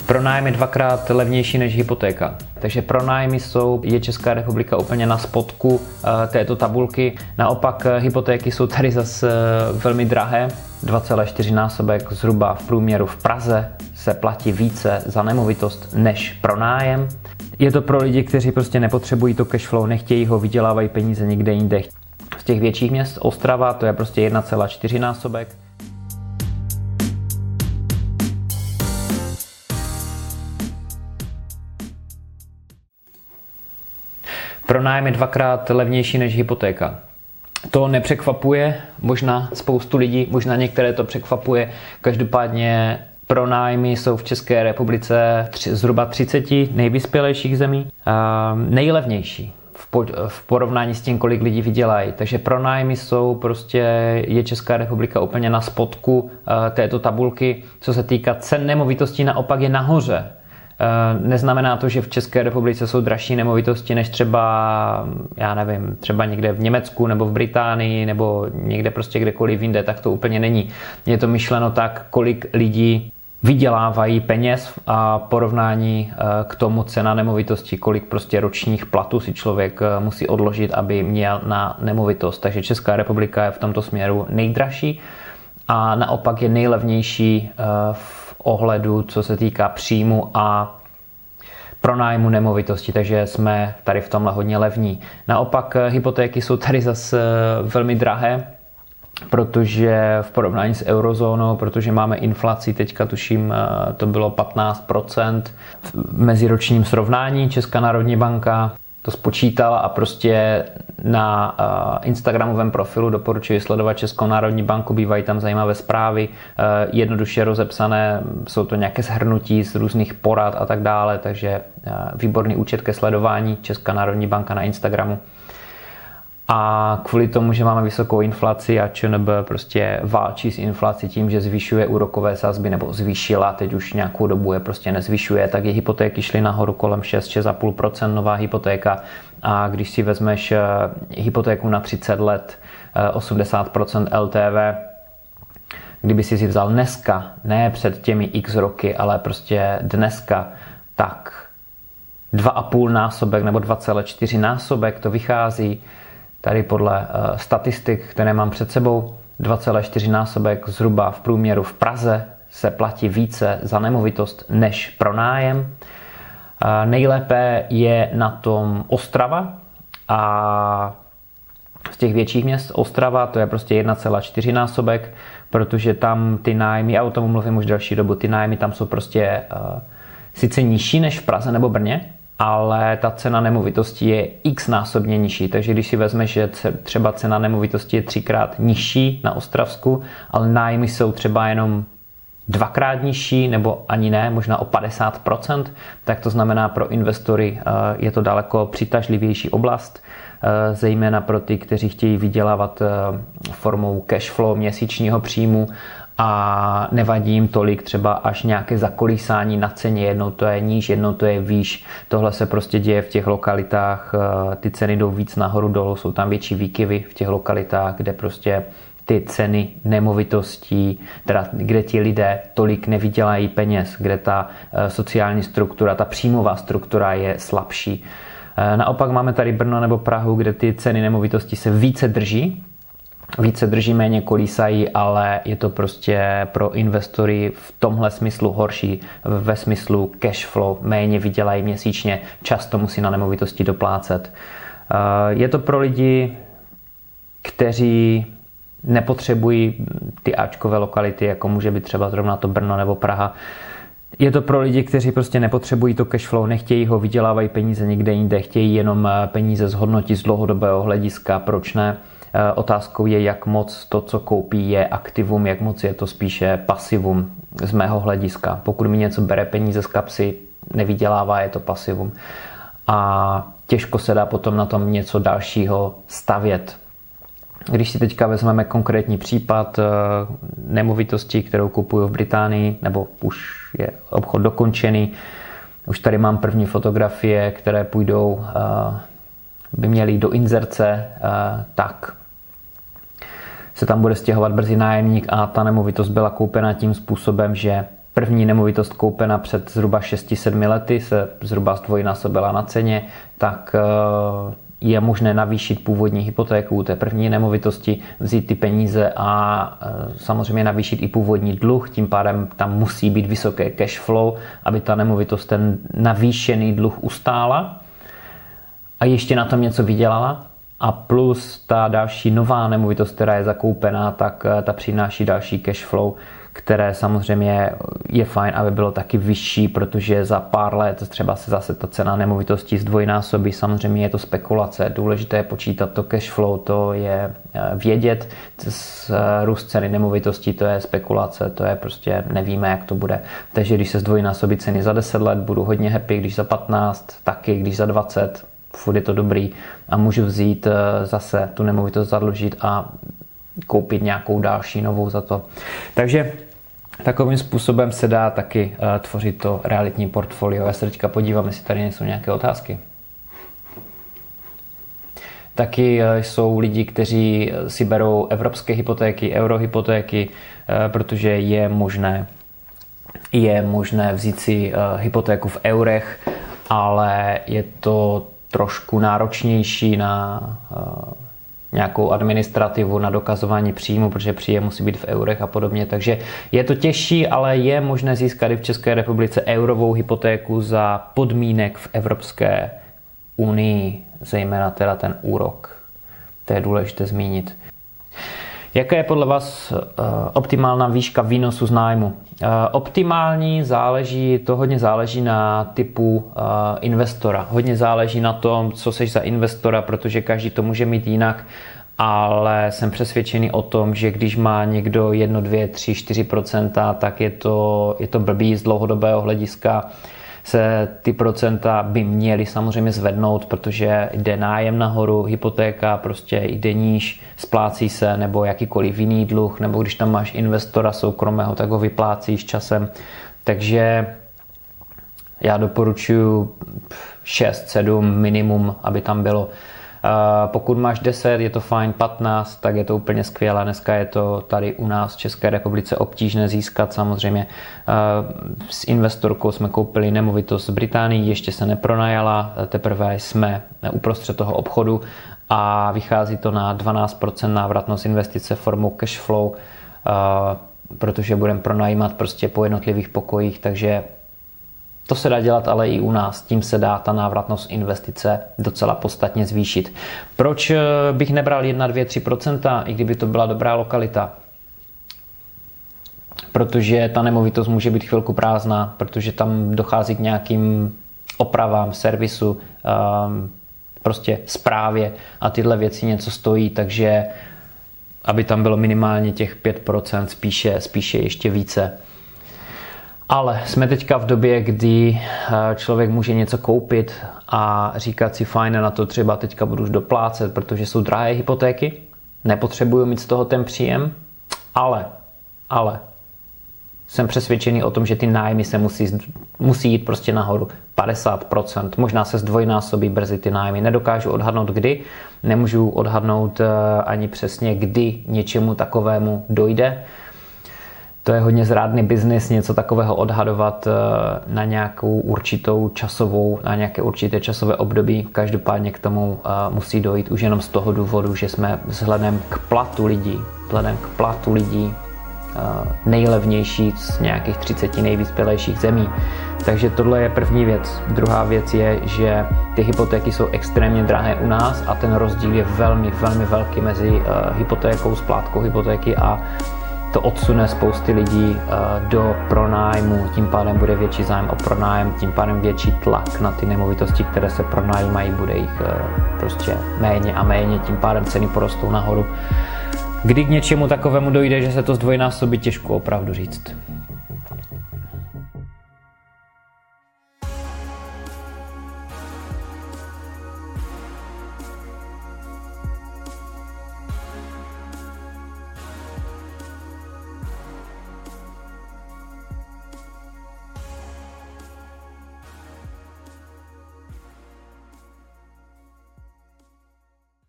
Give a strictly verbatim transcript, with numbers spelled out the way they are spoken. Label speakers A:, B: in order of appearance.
A: Pronájem je dvakrát levnější než hypotéka. Takže pronájmy jsou, je Česká republika úplně na spodku uh, této tabulky. Naopak uh, hypotéky jsou tady zase uh, velmi drahé. dva celé čtyři násobek zhruba v průměru v Praze se platí více za nemovitost než pronájem. Je to pro lidi, kteří prostě nepotřebují to cashflow, nechtějí ho, vydělávají peníze někde jinde. Z těch větších měst Ostrava to je prostě jedna celá čtyři násobek. Pronájem je dvakrát levnější než hypotéka. To nepřekvapuje možná spoustu lidí, možná některé to překvapuje. Každopádně pronájmy jsou v České republice tři, zhruba třicet nejvyspělejších zemí. Nejlevnější v, po, v porovnání s tím, kolik lidí vydělají. Takže pronájmy jsou prostě, je Česká republika úplně na spodku této tabulky. Co se týká cen nemovitostí, naopak je nahoře. Neznamená to, že v České republice jsou dražší nemovitosti než třeba, já nevím, třeba někde v Německu nebo v Británii nebo někde prostě kdekoliv jinde, tak to úplně není. Je to myšleno tak, kolik lidí vydělávají peněz a porovnání k tomu cena nemovitosti, kolik prostě ročních platů si člověk musí odložit, aby měl na nemovitost. Takže Česká republika je v tomto směru nejdražší a naopak je nejlevnější v ohledu, co se týká příjmu a pronájmu nemovitosti, takže jsme tady v tomhle hodně levní. Naopak hypotéky jsou tady zase velmi drahé, protože v porovnání s eurozónou, protože máme inflaci, teďka tuším, to bylo patnáct procent v meziročním srovnání. Česká národní banka to spočítala a prostě na Instagramovém profilu doporučuji sledovat Českou národní banku, bývají tam zajímavé zprávy, jednoduše rozepsané, jsou to nějaké shrnutí z různých porad a tak dále, takže výborný účet ke sledování, Česká národní banka na Instagramu. A kvůli tomu, že máme vysokou inflaci a ČNB prostě válčí s inflací tím, že zvyšuje úrokové sazby, nebo zvýšila, teď už nějakou dobu je prostě nezvyšuje, tak je hypotéky šly nahoru kolem šest až šest celá pět procenta nová hypotéka. A když si vezmeš hypotéku na třicet let, osmdesát procent L T V, kdyby si si vzal dneska, ne před těmi x roky, ale prostě dneska, tak dva a půl násobek nebo dva celé čtyři násobek to vychází. Tady podle uh, statistik, které mám před sebou, dva celé čtyři násobek zhruba v průměru v Praze se platí více za nemovitost než pronájem. Uh, nejlépe je na tom Ostrava a z těch větších měst Ostrava to je prostě jedna celá čtyři násobek, protože tam ty nájmy, já o tom mluvím už delší dobu, ty nájmy tam jsou prostě uh, sice nižší než v Praze nebo Brně, ale ta cena nemovitosti je x násobně nižší. Takže když si vezmeš, že třeba cena nemovitosti je třikrát nižší na Ostravsku, ale nájmy jsou třeba jenom dvakrát nižší, nebo ani ne, možná o padesát procent, tak to znamená pro investory je to daleko přitažlivější oblast, zejména pro ty, kteří chtějí vydělávat formou cash flow měsíčního příjmu a nevadí jim tolik třeba až nějaké zakolísání na ceně, jednou to je níž, jednou to je výš. Tohle se prostě děje v těch lokalitách, ty ceny jdou víc nahoru dolů, jsou tam větší výkyvy v těch lokalitách, kde prostě ty ceny nemovitostí, teda kde ti lidé tolik nevydělají peněz, kde ta sociální struktura, ta příjmová struktura je slabší. Naopak máme tady Brno nebo Prahu, kde ty ceny nemovitosti se více drží, více drží, méně kolísají, ale je to prostě pro investory v tomhle smyslu horší, ve smyslu cash flow, méně vydělají měsíčně, často musí na nemovitosti doplácet. Je to pro lidi, kteří nepotřebují ty áčkové lokality, jako může být třeba zrovna to Brno nebo Praha. Je to pro lidi, kteří prostě nepotřebují to cash flow, nechtějí ho, vydělávají peníze někde jinde, chtějí jenom peníze zhodnotit z dlouhodobého hlediska, proč ne? Otázkou je, jak moc to, co koupí, je aktivum, jak moc je to spíše pasivum z mého hlediska. Pokud mi něco bere peníze z kapsy, nevydělává, je to pasivum. A těžko se dá potom na tom něco dalšího stavět. Když si teďka vezmeme konkrétní případ nemovitosti, kterou kupuju v Británii, nebo už je obchod dokončený, už tady mám první fotografie, které půjdou, by měly jít do inzerce, tak se tam bude stěhovat brzy nájemník a ta nemovitost byla koupena tím způsobem, že první nemovitost koupena před zhruba šesti sedmi lety se zhruba zdvojnásobila na ceně, tak je možné navýšit původní hypotéku té první nemovitosti, vzít ty peníze a samozřejmě navýšit i původní dluh, tím pádem tam musí být vysoké cash flow, aby ta nemovitost ten navýšený dluh ustála a ještě na tom něco vydělala. A plus ta další nová nemovitost, která je zakoupená, tak ta přináší další cash flow, které samozřejmě je fajn, aby bylo taky vyšší, protože za pár let třeba se zase ta cena nemovitosti zdvojnásobí. Samozřejmě je to spekulace, důležité je počítat to cash flow, to je vědět, růst ceny nemovitostí, to je spekulace, to je prostě nevíme, jak to bude. Takže když se zdvojnásobí ceny za deset let, budu hodně happy, když za patnáct, taky, když za dvacet, furt je to dobrý a můžu vzít zase tu nemovitost, zadlužit a koupit nějakou další novou za to. Takže takovým způsobem se dá taky uh, tvořit to realitní portfolio. Já se teďka podívám, jestli tady nejsou nějaké otázky. Taky uh, jsou lidi, kteří si berou evropské hypotéky, eurohypotéky, uh, protože je možné, je možné vzít si uh, hypotéku v eurech, ale je to trošku náročnější na uh, nějakou administrativu, na dokazování příjmu, protože příjem musí být v eurech a podobně. Takže je to těžší, ale je možné získat i v České republice eurovou hypotéku za podmínek v Evropské unii, zejména teda ten úrok. To je důležité zmínit. Jaká je podle vás uh, optimální výška výnosu z nájmu? Uh, optimální záleží, to hodně záleží na typu uh, investora. Hodně záleží na tom, co seš za investora, protože každý to může mít jinak, ale jsem přesvědčený o tom, že když má někdo jedno, dvě, tři, čtyři procenta, tak je to, je to blbý z dlouhodobého hlediska. Se ty procenta by měly samozřejmě zvednout, protože jde nájem nahoru, hypotéka prostě jde níž, splácí se, nebo jakýkoliv jiný dluh, nebo když tam máš investora soukromého, tak ho vyplácíš časem. Takže já doporučuji šest sedm minimum, aby tam bylo. Pokud máš deset, je to fajn, patnáct, tak je to úplně skvělé. Dneska je to tady u nás v České republice obtížné získat. Samozřejmě s investorkou jsme koupili nemovitost v Británii, ještě se nepronajala, teprve jsme uprostřed toho obchodu a vychází to na dvanáct procent návratnost investice formou cash flow, protože budeme pronajímat prostě po jednotlivých pokojích, takže to se dá dělat ale i u nás, tím se dá ta návratnost investice docela podstatně zvýšit. Proč bych nebral jedna, dvě, tři procenta, i kdyby to byla dobrá lokalita? Protože ta nemovitost může být chvilku prázdná, protože tam dochází k nějakým opravám, servisu, prostě správě a tyhle věci něco stojí, takže aby tam bylo minimálně těch pět procent, spíše, spíše ještě více. Ale jsme teďka v době, kdy člověk může něco koupit a říkat si fajn, na to třeba teďka budu už doplácet, protože jsou drahé hypotéky, nepotřebuju mít z toho ten příjem, ale, ale jsem přesvědčený o tom, že ty nájmy se musí, musí jít prostě nahoru. padesát procent, možná se zdvojnásobí brzy ty nájmy. Nedokážu odhadnout kdy, nemůžu odhadnout ani přesně kdy něčemu takovému dojde. To je hodně zrádný biznis, něco takového odhadovat na nějakou určitou časovou, na nějaké určité časové období. Každopádně k tomu musí dojít už jenom z toho důvodu, že jsme vzhledem k platu lidí, vzhledem k platu lidí nejlevnější z nějakých třiceti nejvyspělejších zemí. Takže tohle je první věc. Druhá věc je, že ty hypotéky jsou extrémně drahé u nás a ten rozdíl je velmi, velmi velký mezi hypotékou, splátkou hypotéky a to odsune spousty lidí do pronájmu, tím pádem bude větší zájem o pronájem, tím pádem větší tlak na ty nemovitosti, které se pronajímají, bude jich prostě méně a méně, tím pádem ceny porostou nahoru. Kdy k něčemu takovému dojde, že se to zdvojnásobí, těžko opravdu říct.